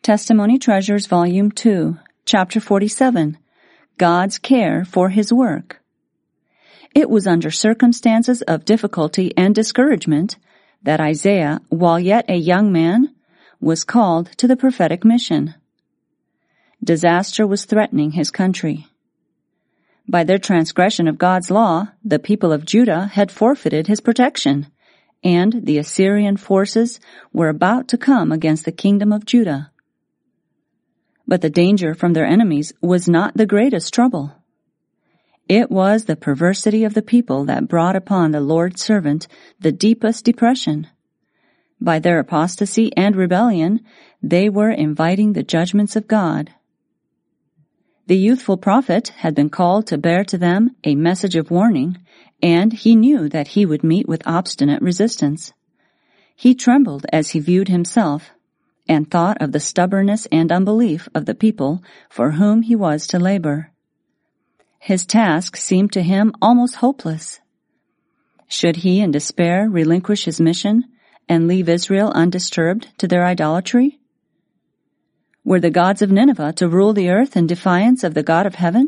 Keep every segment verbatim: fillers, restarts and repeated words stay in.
Testimony Treasures, Volume two, Chapter forty-seven, God's Care for His Work. It was under circumstances of difficulty and discouragement that Isaiah, while yet a young man, was called to the prophetic mission. Disaster was threatening his country. By their transgression of God's law, the people of Judah had forfeited his protection, and the Assyrian forces were about to come against the kingdom of Judah. But the danger from their enemies was not the greatest trouble. It was the perversity of the people that brought upon the Lord's servant the deepest depression. By their apostasy and rebellion, they were inviting the judgments of God. The youthful prophet had been called to bear to them a message of warning, and he knew that he would meet with obstinate resistance. He trembled as he viewed himself, and thought of the stubbornness and unbelief of the people for whom he was to labor. His task seemed to him almost hopeless. Should he in despair relinquish his mission and leave Israel undisturbed to their idolatry? Were the gods of Nineveh to rule the earth in defiance of the God of heaven?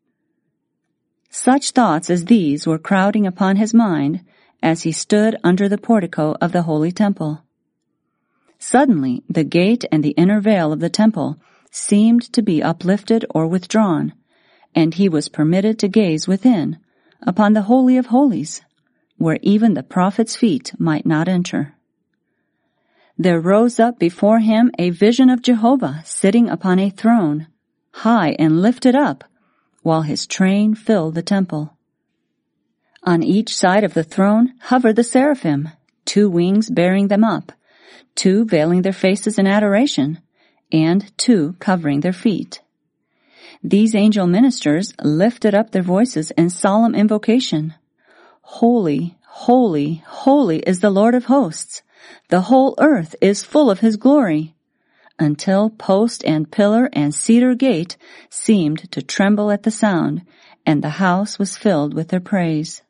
Such thoughts as these were crowding upon his mind as he stood under the portico of the holy temple. Suddenly, the gate and the inner veil of the temple seemed to be uplifted or withdrawn, and he was permitted to gaze within, upon the Holy of Holies, where even the prophet's feet might not enter. There rose up before him a vision of Jehovah sitting upon a throne, high and lifted up, while his train filled the temple. On each side of the throne hovered the seraphim, two wings bearing them up, two veiling their faces in adoration, and two covering their feet. These angel ministers lifted up their voices in solemn invocation. Holy, holy, holy is the Lord of hosts. The whole earth is full of his glory. Until post and pillar and cedar gate seemed to tremble at the sound, and the house was filled with their praise.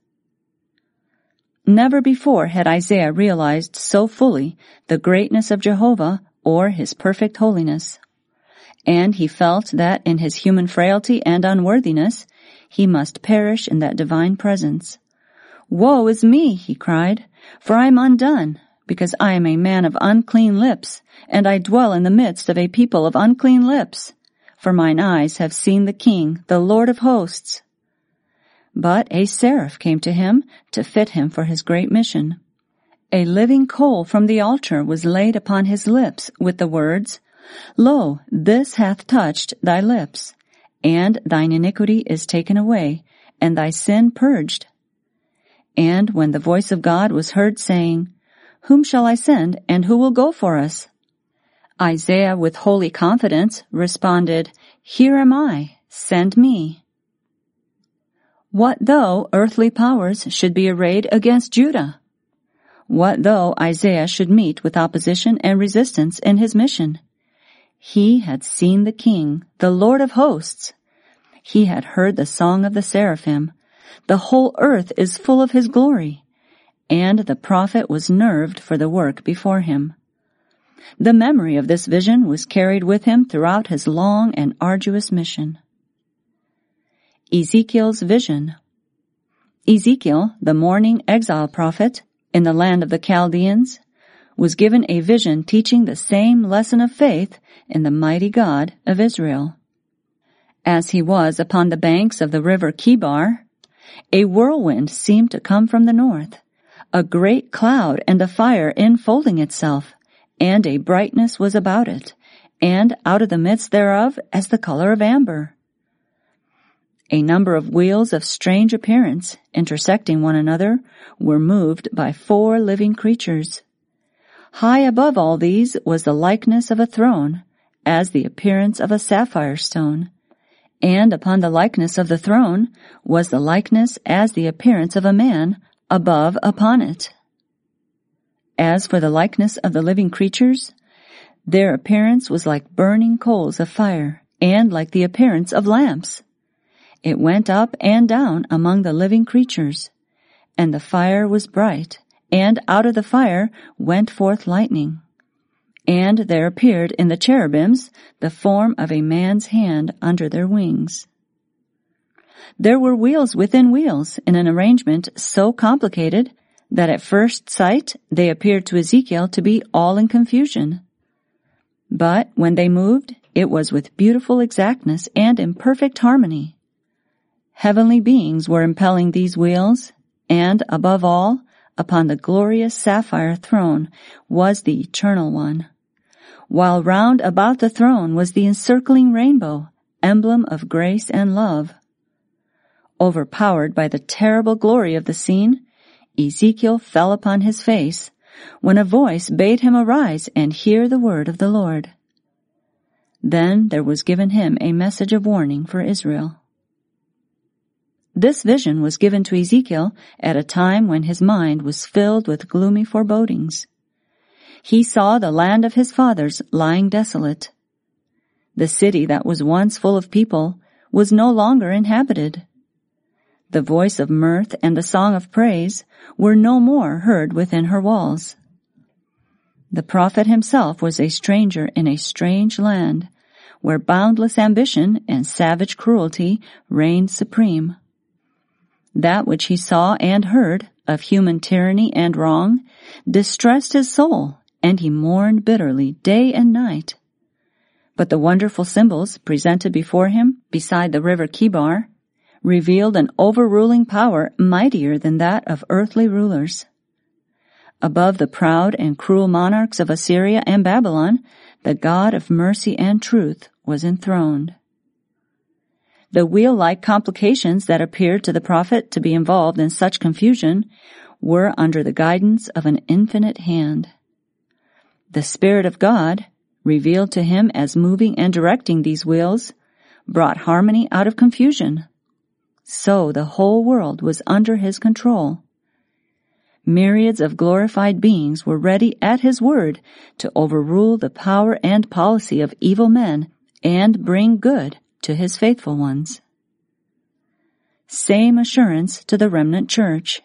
Never before had Isaiah realized so fully the greatness of Jehovah or his perfect holiness. And he felt that in his human frailty and unworthiness, he must perish in that divine presence. Woe is me, he cried, for I am undone, because I am a man of unclean lips, and I dwell in the midst of a people of unclean lips. For mine eyes have seen the King, the Lord of hosts. But a seraph came to him to fit him for his great mission. A living coal from the altar was laid upon his lips with the words, Lo, this hath touched thy lips, and thine iniquity is taken away, and thy sin purged. And when the voice of God was heard saying, Whom shall I send, and who will go for us? Isaiah with holy confidence responded, Here am I, send me. What though earthly powers should be arrayed against Judah? What though Isaiah should meet with opposition and resistance in his mission? He had seen the King, the Lord of hosts. He had heard the song of the seraphim. The whole earth is full of his glory. And the prophet was nerved for the work before him. The memory of this vision was carried with him throughout his long and arduous mission. Ezekiel's vision. Ezekiel, the mourning exile prophet in the land of the Chaldeans, was given a vision teaching the same lesson of faith in the mighty God of Israel. As he was upon the banks of the river Kibar, a whirlwind seemed to come from the north, a great cloud and a fire enfolding itself, and a brightness was about it, and out of the midst thereof as the color of amber. A number of wheels of strange appearance, intersecting one another, were moved by four living creatures. High above all these was the likeness of a throne, as the appearance of a sapphire stone, and upon the likeness of the throne was the likeness as the appearance of a man above upon it. As for the likeness of the living creatures, their appearance was like burning coals of fire, and like the appearance of lamps. It went up and down among the living creatures, and the fire was bright, and out of the fire went forth lightning. And there appeared in the cherubims the form of a man's hand under their wings. There were wheels within wheels in an arrangement so complicated that at first sight they appeared to Ezekiel to be all in confusion. But when they moved, it was with beautiful exactness and in perfect harmony. Heavenly beings were impelling these wheels, and above all, upon the glorious sapphire throne was the Eternal One, while round about the throne was the encircling rainbow, emblem of grace and love. Overpowered by the terrible glory of the scene, Ezekiel fell upon his face, when a voice bade him arise and hear the word of the Lord. Then there was given him a message of warning for Israel. This vision was given to Ezekiel at a time when his mind was filled with gloomy forebodings. He saw the land of his fathers lying desolate. The city that was once full of people was no longer inhabited. The voice of mirth and the song of praise were no more heard within her walls. The prophet himself was a stranger in a strange land, where boundless ambition and savage cruelty reigned supreme. That which he saw and heard of human tyranny and wrong distressed his soul, and he mourned bitterly day and night. But the wonderful symbols presented before him beside the river Kibar revealed an overruling power mightier than that of earthly rulers. Above the proud and cruel monarchs of Assyria and Babylon, the God of mercy and truth was enthroned. The wheel-like complications that appeared to the prophet to be involved in such confusion were under the guidance of an infinite hand. The Spirit of God, revealed to him as moving and directing these wheels, brought harmony out of confusion. So the whole world was under his control. Myriads of glorified beings were ready at his word to overrule the power and policy of evil men and bring good to his faithful ones. Same assurance to the remnant church.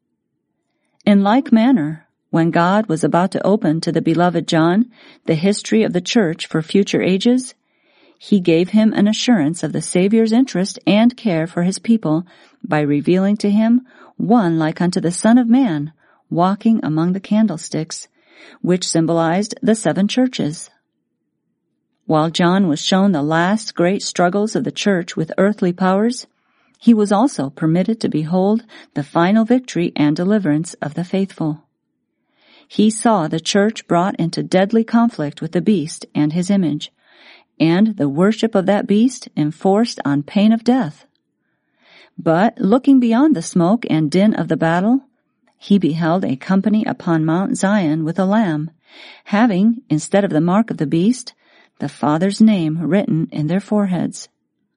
In like manner, when God was about to open to the beloved John the history of the church for future ages, he gave him an assurance of the Savior's interest and care for his people by revealing to him one like unto the Son of Man, walking among the candlesticks, which symbolized the seven churches. While John was shown the last great struggles of the church with earthly powers, he was also permitted to behold the final victory and deliverance of the faithful. He saw the church brought into deadly conflict with the beast and his image, and the worship of that beast enforced on pain of death. But looking beyond the smoke and din of the battle, he beheld a company upon Mount Zion with a lamb, having, instead of the mark of the beast, the Father's name written in their foreheads.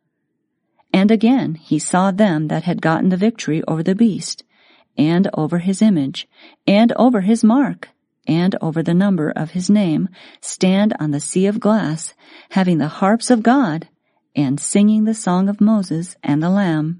And again he saw them that had gotten the victory over the beast, and over his image, and over his mark, and over the number of his name, stand on the sea of glass, having the harps of God, and singing the song of Moses and the Lamb.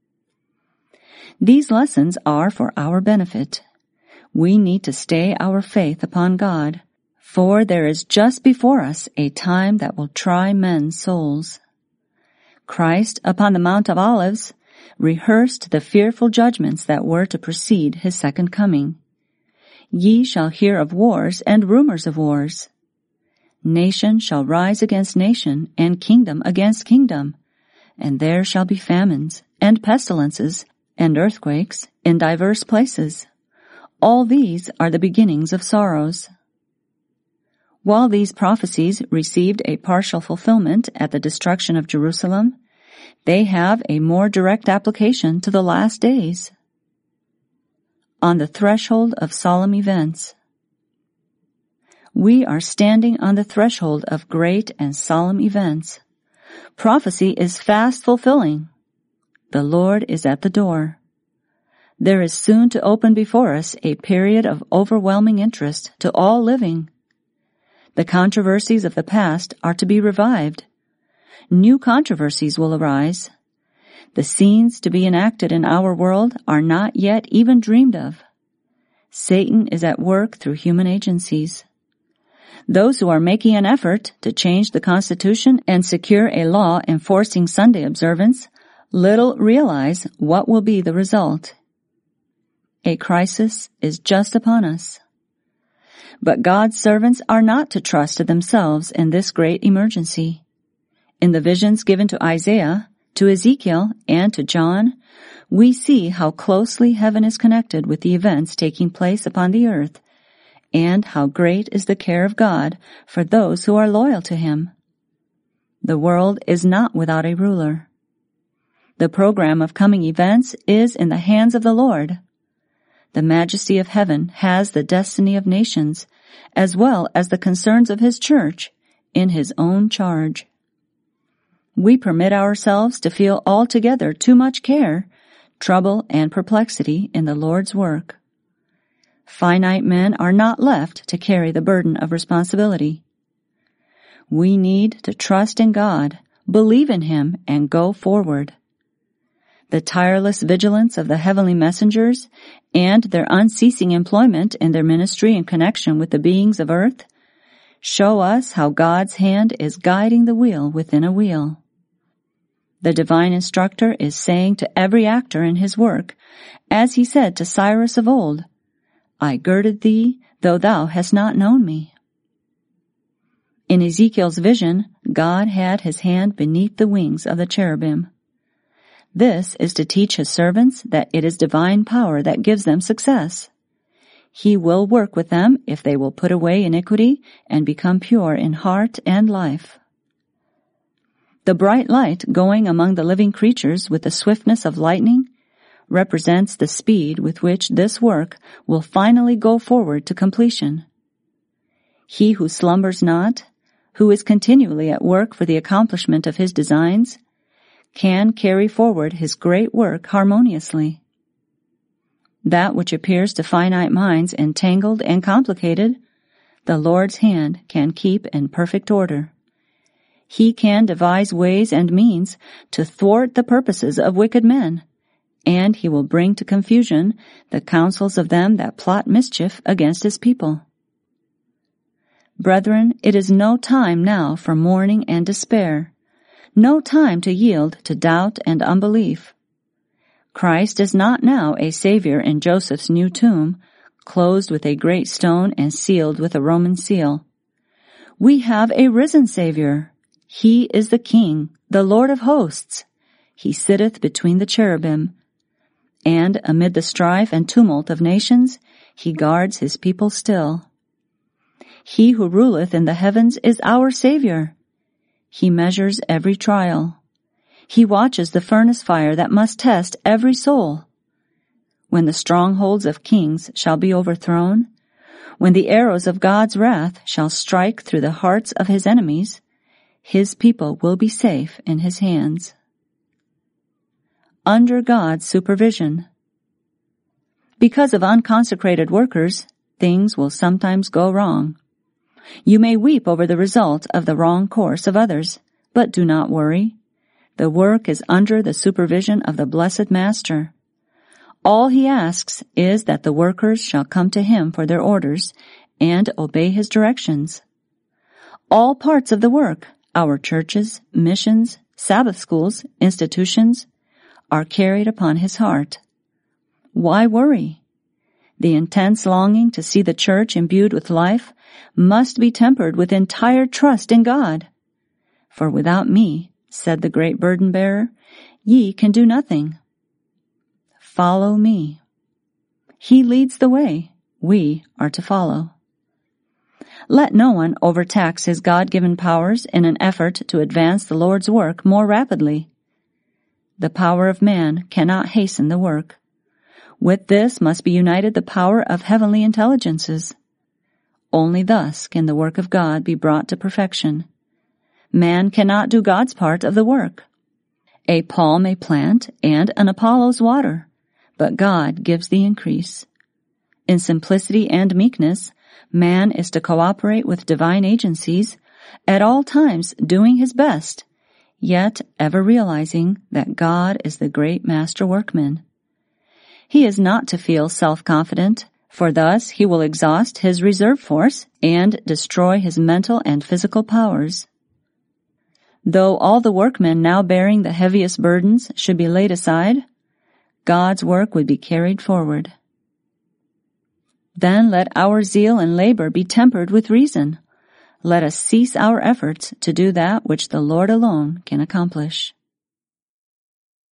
These lessons are for our benefit. We need to stay our faith upon God, for there is just before us a time that will try men's souls. Christ, upon the Mount of Olives, rehearsed the fearful judgments that were to precede his second coming. Ye shall hear of wars and rumors of wars. Nation shall rise against nation, and kingdom against kingdom, and there shall be famines, and pestilences, and earthquakes in divers places. All these are the beginnings of sorrows. While these prophecies received a partial fulfillment at the destruction of Jerusalem, they have a more direct application to the last days. On the threshold of solemn events. We are standing on the threshold of great and solemn events. Prophecy is fast fulfilling. The Lord is at the door. There is soon to open before us a period of overwhelming interest to all living. The controversies of the past are to be revived. New controversies will arise. The scenes to be enacted in our world are not yet even dreamed of. Satan is at work through human agencies. Those who are making an effort to change the Constitution and secure a law enforcing Sunday observance little realize what will be the result. A crisis is just upon us. But God's servants are not to trust to themselves in this great emergency. In the visions given to Isaiah, to Ezekiel, and to John, we see how closely heaven is connected with the events taking place upon the earth, and how great is the care of God for those who are loyal to Him. The world is not without a ruler. The program of coming events is in the hands of the Lord. The majesty of heaven has the destiny of nations, as well as the concerns of His church, in His own charge. We permit ourselves to feel altogether too much care, trouble, and perplexity in the Lord's work. Finite men are not left to carry the burden of responsibility. We need to trust in God, believe in Him, and go forward. The tireless vigilance of the heavenly messengers and their unceasing employment in their ministry in connection with the beings of earth show us how God's hand is guiding the wheel within a wheel. The divine instructor is saying to every actor in His work, as He said to Cyrus of old, I girded thee, though thou hast not known me. In Ezekiel's vision, God had His hand beneath the wings of the cherubim. This is to teach His servants that it is divine power that gives them success. He will work with them if they will put away iniquity and become pure in heart and life. The bright light going among the living creatures with the swiftness of lightning represents the speed with which this work will finally go forward to completion. He who slumbers not, who is continually at work for the accomplishment of His designs, can carry forward His great work harmoniously. That which appears to finite minds entangled and complicated, the Lord's hand can keep in perfect order. He can devise ways and means to thwart the purposes of wicked men, and He will bring to confusion the counsels of them that plot mischief against His people. Brethren, it is no time now for mourning and despair, no time to yield to doubt and unbelief. Christ is not now a Savior in Joseph's new tomb, closed with a great stone and sealed with a Roman seal. We have a risen Savior. He is the King, the Lord of hosts. He sitteth between the cherubim. And amid the strife and tumult of nations, He guards His people still. He who ruleth in the heavens is our Savior. He measures every trial. He watches the furnace fire that must test every soul. When the strongholds of kings shall be overthrown, when the arrows of God's wrath shall strike through the hearts of His enemies, His people will be safe in His hands. Under God's supervision. Because of unconsecrated workers, things will sometimes go wrong. You may weep over the result of the wrong course of others, but do not worry. The work is under the supervision of the blessed Master. All He asks is that the workers shall come to Him for their orders and obey His directions. All parts of the work, our churches, missions, Sabbath schools, institutions, are carried upon His heart. Why worry? The intense longing to see the church imbued with life must be tempered with entire trust in God. For without me, said the great burden-bearer, ye can do nothing. Follow me. He leads the way. We are to follow. Let no one overtax his God-given powers in an effort to advance the Lord's work more rapidly. The power of man cannot hasten the work. With this must be united the power of heavenly intelligences. Only thus can the work of God be brought to perfection. Man cannot do God's part of the work. A Paul may plant and an Apollos water, but God gives the increase. In simplicity and meekness, man is to cooperate with divine agencies, at all times doing his best, yet ever realizing that God is the great master workman. He is not to feel self-confident, for thus he will exhaust his reserve force and destroy his mental and physical powers. Though all the workmen now bearing the heaviest burdens should be laid aside, God's work would be carried forward. Then let our zeal and labor be tempered with reason. Let us cease our efforts to do that which the Lord alone can accomplish.